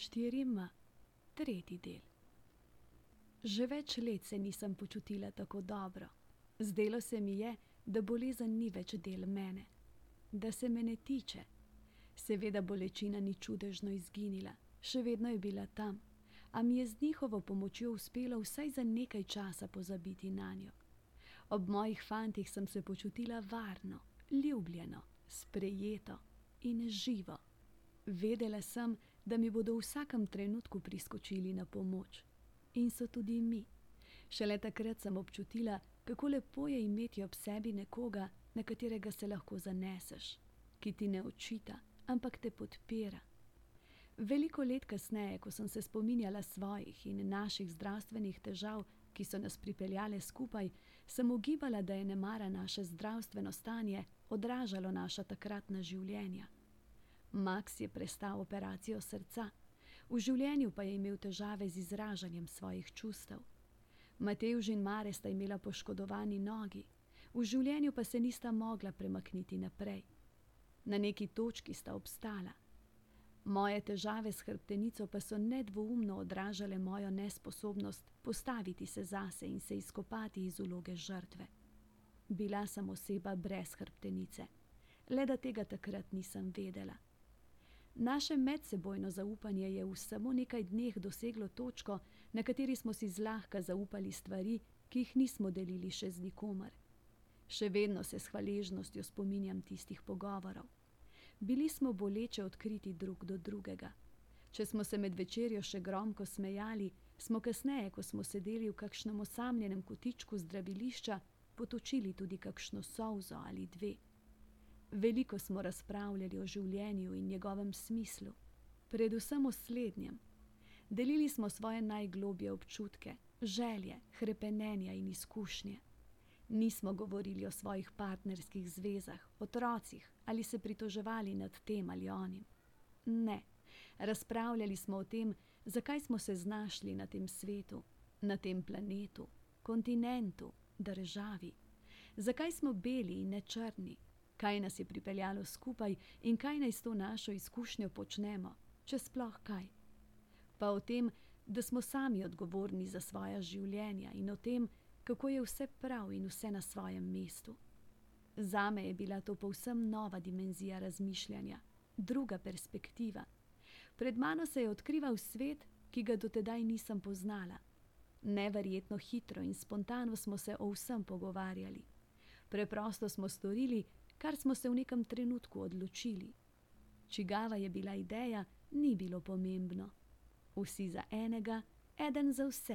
4M, tretji del. Že več let se nisem počutila tako dobro. Zdelo se mi je, da bolezen ni več del mene, da se me ne tiče. Seveda bolečina ni čudežno izginila, še vedno je bila tam, a mi je z njihovo pomočjo uspelo vsaj za nekaj časa pozabiti nanjo. Ob mojih fantih sem se počutila varno, ljubljeno, sprejeto in živo. Vedela sem, da mi bodo v vsakem trenutku priskočili na pomoč. In so tudi mi. Šele takrat sem občutila, kako lepo je imeti ob sebi nekoga, na katerega se lahko zaneseš, ki ti ne očita, ampak te podpira. Veliko let kasneje, ko sem se spominjala svojih in naših zdravstvenih težav, ki so nas pripeljale skupaj, sem ugibala, da je nemara naše zdravstveno stanje odražalo naša takratna življenja. Max je prestal operacijo srca, v življenju pa je imel težave z izražanjem svojih čustev. Matevž in Mare sta imela poškodovani nogi, v življenju pa se nista mogla premakniti naprej. Na neki točki sta obstala. Moje težave s hrbtenico pa so nedvoumno odražale mojo nesposobnost postaviti se zase in se izkopati iz vloge žrtve. Bila sem oseba brez hrbtenice, le da tega takrat nisem vedela. Naše medsebojno zaupanje je v samo nekaj dneh doseglo točko, na kateri smo si zlahka zaupali stvari, ki jih nismo delili še z nikomer. Še vedno se s hvaležnostjo spominjam tistih pogovorov. Bili smo boleče odkriti drug do drugega. Če smo se med večerjo še gromko smejali, smo kasneje, ko smo sedeli v kakšnem osamljenem kotičku zdravilišča, potočili tudi kakšno solzo ali dve. Veliko smo razpravljali o življenju in njegovem smislu, predvsem o slednjem. Delili smo svoje najglobje občutke, želje, hrepenenja in izkušnje. Nismo govorili o svojih partnerskih zvezah, otrocih ali se pritoževali nad tem ali onim. Ne, razpravljali smo o tem, zakaj smo se znašli na tem svetu, na tem planetu, kontinentu, državi. Zakaj smo beli in ne črni, kaj nas je pripeljalo skupaj in kaj naj s to našo izkušnjo počnemo, če sploh kaj. Pa o tem, da smo sami odgovorni za svoja življenja in o tem, kako je vse prav in vse na svojem mestu. Zame je bila to povsem nova dimenzija razmišljanja, druga perspektiva. Pred mano se je odkrival svet, ki ga dotedaj nisem poznala. Neverjetno hitro in spontano smo se o vsem pogovarjali. Preprosto smo storili, kar smo se v nekem trenutku odločili. Čigava je bila ideja, ni bilo pomembno. Vsi za enega, eden za vse.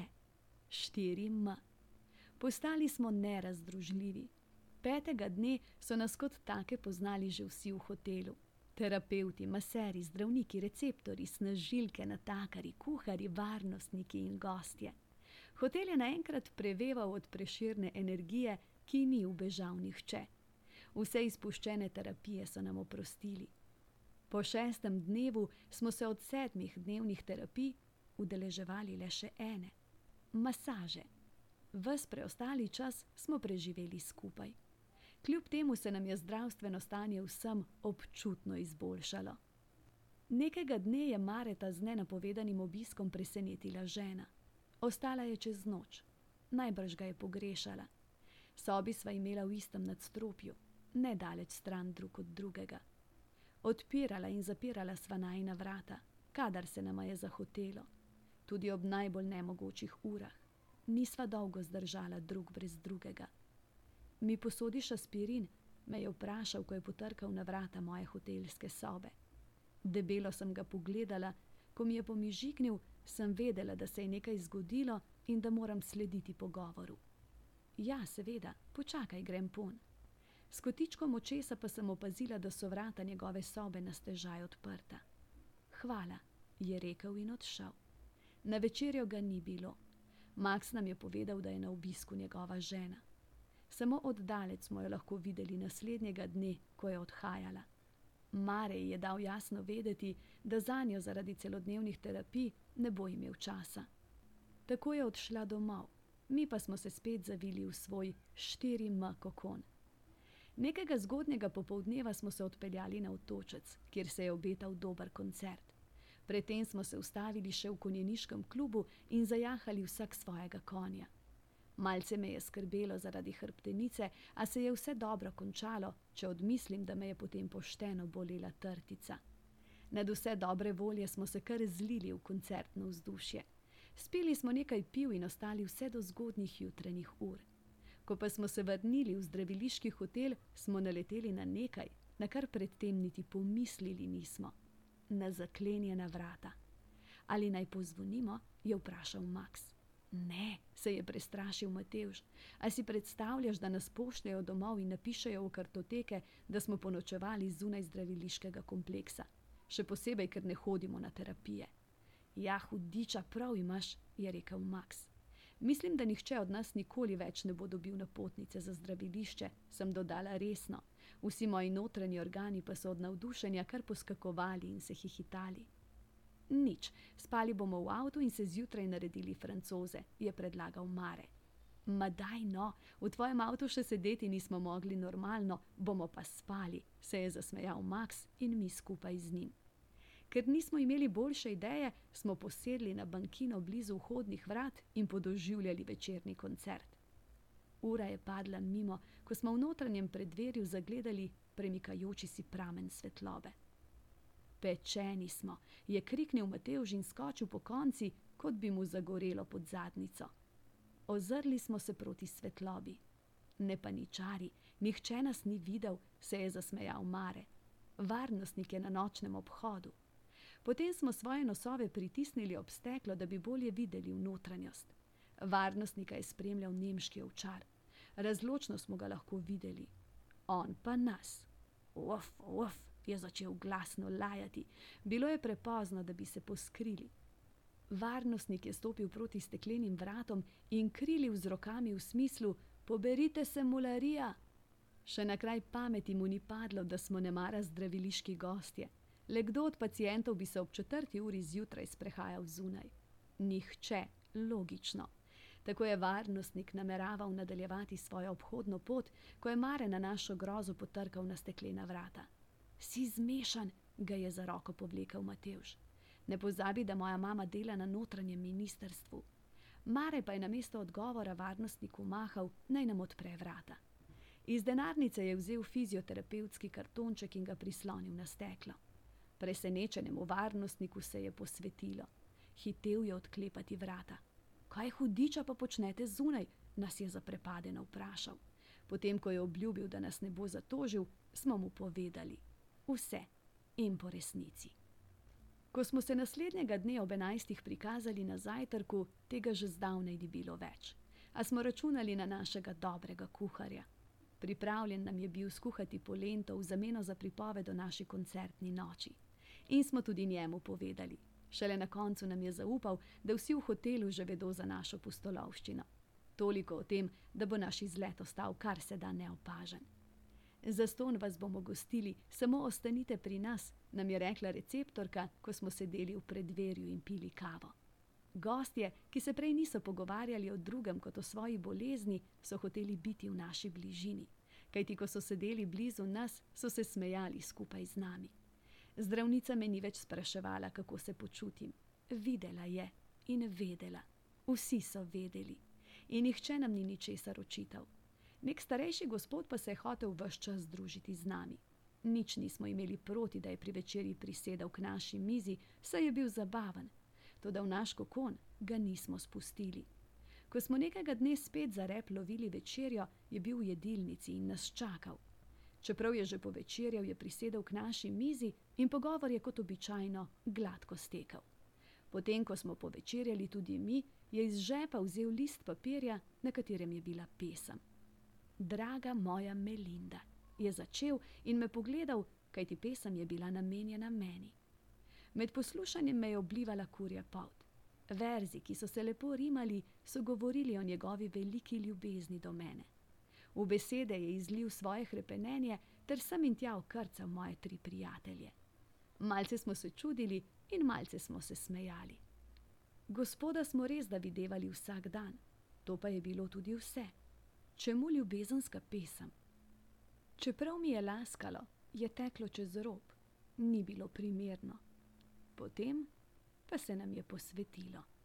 4M. Postali smo nerazdružljivi. 5. dne so nas kot take poznali že vsi v hotelu. Terapevti, maseri, zdravniki, receptorji, snažilke, natakari, kuharji, varnostniki in gostje. Hotel je naenkrat preveval od Prešerne energije, ki ni ubežal nihče. Vse izpuščene terapije so nam oprostili. Po 6. dnevu smo se od 7 dnevnih terapij udeleževali le še ene. Masaže. Ves preostali čas smo preživeli skupaj. Kljub temu se nam je zdravstveno stanje vsem občutno izboljšalo. Nekega dne je Mareta z nenapovedanim obiskom presenetila žena. Ostala je čez noč. Najbrž ga je pogrešala. Sobi sva imela v istem nadstropju, nedaleč stran drug od drugega. Odpirala in zapirala sva najina vrata, kadar se nama je zahotelo. Tudi ob najbolj nemogočih urah. Nisva dolgo zdržala drug brez drugega. Mi posodiš aspirin, me je vprašal, ko je potrkal na vrata moje hotelske sobe. Debelo sem ga pogledala, ko mi je pomižignil, sem vedela, da se je nekaj zgodilo in da moram slediti pogovoru. Ja, seveda, počakaj, grem pon. S kotičkom očesa pa sem opazila, da so vrata njegove sobe na stežaj odprta. Hvala, je rekel in odšel. Na večerjo ga ni bilo. Max nam je povedal, da je na obisku njegova žena. Samo oddalec smo jo lahko videli naslednjega dne, ko je odhajala. Mare je dal jasno vedeti, da zanjo zaradi celodnevnih terapij ne bo imel časa. Tako je odšla domov, mi pa smo se spet zavili v svoj 4M kokon. Nekega zgodnjega popoldneva smo se odpeljali na Otočec, kjer se je obetal dober koncert. Predtem smo se ustavili še v konjeniškem klubu in zajahali vsak svojega konja. Malce me je skrbelo zaradi hrbtenice, a se je vse dobro končalo, če odmislim, da me je potem pošteno bolela trtica. Nad vse dobre volje smo se kar zlili v koncertno vzdušje. Spili smo nekaj piv in ostali vse do zgodnjih jutranjih ur. Ko pa smo se vrnili v zdraviliški hotel, smo naleteli na nekaj, na kar predtem niti pomislili nismo. Na zaklenjena vrata. Ali naj pozvonimo, je vprašal Maks. Ne, se je prestrašil Matevž. A si predstavljaš, da nas pošljejo domov in napišejo v kartoteke, da smo ponočevali zunaj zdraviliškega kompleksa? Še posebej, ker ne hodimo na terapije. Ja, hudiča, prav imaš, je rekel Maks. Mislim, da nihče od nas nikoli več ne bo dobil napotnice za zdravilišče, sem dodala resno. Vsi moji notranji organi pa so od navdušenja kar poskakovali in se hihitali. Nič, spali bomo v avtu in se zjutraj naredili Francoze, je predlagal Mare. Ma daj no, v tvojem avtu še sedeti nismo mogli normalno, bomo pa spali, se je zasmejal Maks in mi skupaj z njim. Ker nismo imeli boljše ideje, smo posedli na bankino blizu vhodnih vrat in podoživljali večerni koncert. Ura je padla mimo, ko smo v notranjem preddverju zagledali premikajoči si pramen svetlobe. Pečeni smo, je kriknil Matevž in skočil po konci, kot bi mu zagorelo pod zadnico. Ozrli smo se proti svetlobi. Ne paničari, nihče nas ni videl, se je zasmejal Mare. Varnostnik je na nočnem obhodu. Potem smo svoje nosove pritisnili ob steklo, da bi bolje videli v notranjost. Varnostnika je spremljal nemški ovčar. Razločno smo ga lahko videli. On pa nas. Uf, uf, je začel glasno lajati. Bilo je prepozno, da bi se poskrili. Varnostnik je stopil proti steklenim vratom in krilil z rokami v smislu: poberite se, mularija! Še na kraj pameti mu ni padlo, da smo nemara zdraviliški gostje. Le kdo od pacientov bi se ob 4. uri zjutraj sprehajal zunaj? Nihče, logično. Tako je varnostnik nameraval nadaljevati svojo obhodno pot, ko je Mare na našo grozo potrkal na steklena vrata. Si zmešan, ga je za roko povlekel Matevž. Ne pozabi, da moja mama dela na notranjem ministrstvu. Mare pa je namesto odgovora varnostniku mahal, naj nam odpre vrata. Iz denarnice je vzel fizioterapevtski kartonček in ga prislonil na steklo. Presenečenemu varnostniku se je posvetilo. Hitel je odklepati vrata. Kaj hudiča pa počnete zunaj, nas je zaprepadeno vprašal. Potem, ko je obljubil, da nas ne bo zatožil, smo mu povedali. Vse in po resnici. Ko smo se naslednjega dne ob 11. prikazali na zajtrku, tega že zdavnaj ni bilo več. A smo računali na našega dobrega kuharja. Pripravljen nam je bil skuhati polento v zameno za pripoved o naši koncertni noči. In smo tudi njemu povedali. Šele na koncu nam je zaupal, da vsi v hotelu že vedo za našo pustolovščino. Toliko o tem, da bo naš izlet ostal kar se da neopažen. Zastonj vas bomo gostili, samo ostanite pri nas, nam je rekla receptorka, ko smo sedeli v preddverju in pili kavo. Gostje, ki se prej niso pogovarjali o drugem kot o svoji bolezni, so hoteli biti v naši bližini. Kajti ko so sedeli blizu nas, so se smejali skupaj z nami. Zdravnica me ni več spraševala, kako se počutim. Videla je in vedela. Vsi so vedeli. In nihče nam ni ničesar očital. Nek starejši gospod pa se je hotel ves čas družiti z nami. Nič nismo imeli proti, da je pri večerji prisedal k naši mizi, saj je bil zabaven. Toda v naš kokon ga nismo spustili. Ko smo nekega dne spet za rep lovili večerjo, je bil v jedilnici in nas čakal. Čeprav je že povečerjal, je prisedel k naši mizi in pogovor je kot običajno gladko stekel. Potem, ko smo povečerjali tudi mi, je iz žepa vzel list papirja, na katerem je bila pesem. Draga moja Melinda, je začel in me pogledal, kajti pesem je bila namenjena meni. Med poslušanjem me je oblivala kurja polt. Verzi, ki so se lepo rimali, so govorili o njegovi veliki ljubezni do mene. V besede je izlil svoje hrepenenje ter sem in tja okrcal moje 3 prijatelje. Malce smo se čudili in malce smo se smejali. Gospoda smo res da videvali vsak dan, to pa je bilo tudi vse. Čemu ljubezenska pesem? Čeprav mi je laskalo, je teklo čez rob, ni bilo primerno. Potem pa se nam je posvetilo.